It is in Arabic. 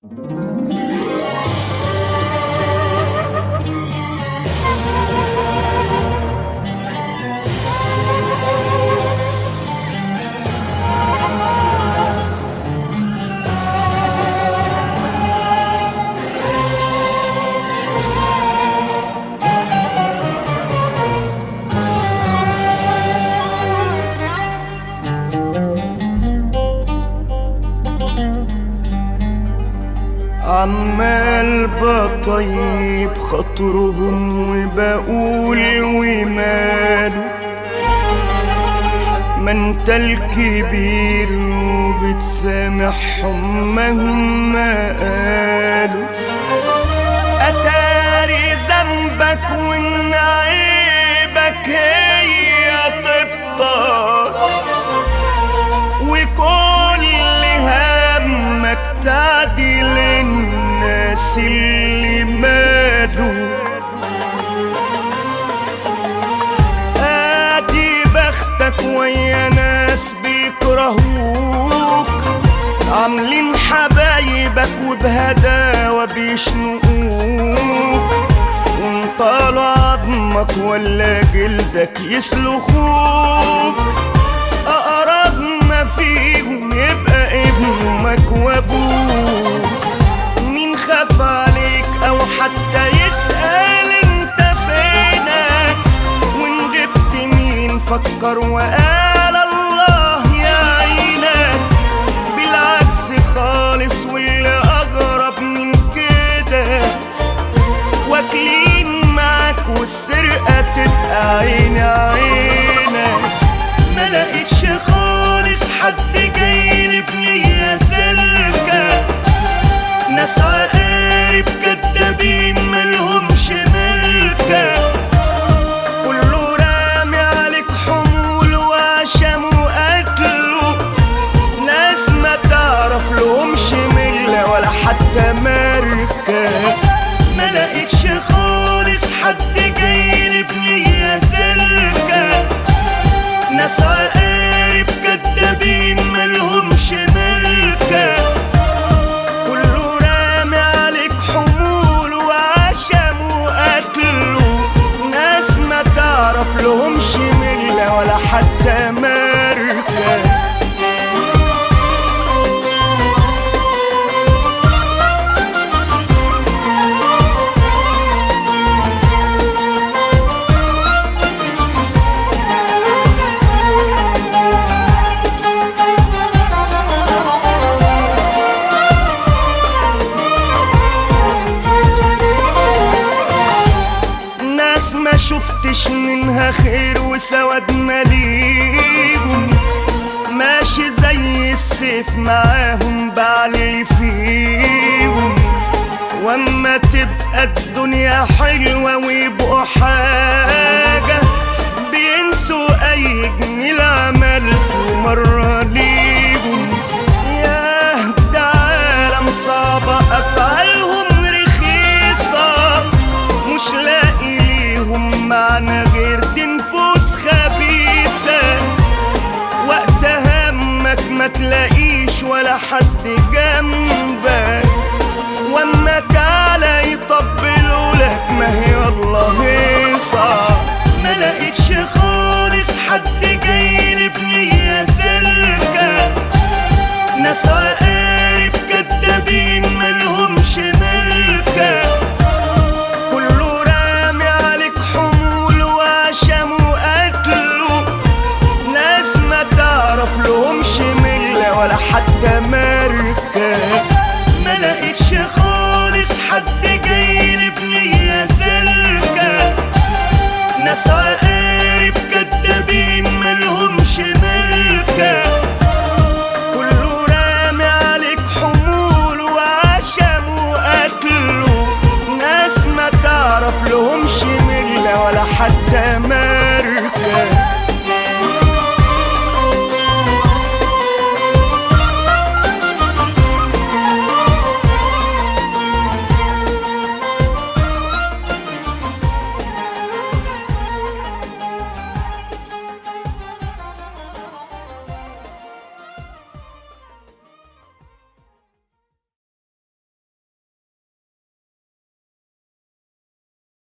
عمال بطيب خاطرهم وبقول وماله، ما انت الكبير وبتسامحهم مهما قالوا. اتاري ذنبك وان عيبك هي طبطك، وكل همك تعديل الناس اللي مالوا. ادي بختك ويا ناس بيكرهوك، عاملين حبايبك وبهداوة بيشنقوك، وانطالوا عظمك ولا جلدك يسلخوك. اقرب ما فيهم يبقى ابنك وابوك، مين خاف عليك او حتى يسأل انت فينك؟ وان جبت مين فكر وقال الله يعينك. بالعكس خالص واللي اغرب من كده، واكلين معاك والسرقة تبقى عيني عينك. ما لقيتش خالص حد جاي بنية سالكة، ناس عقارب كدابين ملهمش ملكة، كله رامي عليك حمول وعشم وقتله، ناس ما تعرف لهمش ملة ولا حتى ماركة. ما لقيتش خالص حد جاي بنية سالكة، ناس عقارب كدابين ملهمش ملكة، كله رامي عليك حمول وعشم وقتله، ناس ما تعرف لهمش ملة ولا حتى ماركة. ما شفتش منها خير وسواد ماليهم، ماشي زي السيف معاهم بعلي فيهم. واما تبقى الدنيا حلوة ويبقوا حاجة، بينسوا اي جميل عملته مرة ليهم. ياه ده عالم صعبة افعالهم رخيصة، مش لاقي معنى غير دي نفوس خبيثة. وقت همك ما تلاقيش ولا حد جنبك، واما تعالى يطبلوا لك ما هي الله هيصة. ما لقيتش خالص حد جاي بنية سالكة، ناس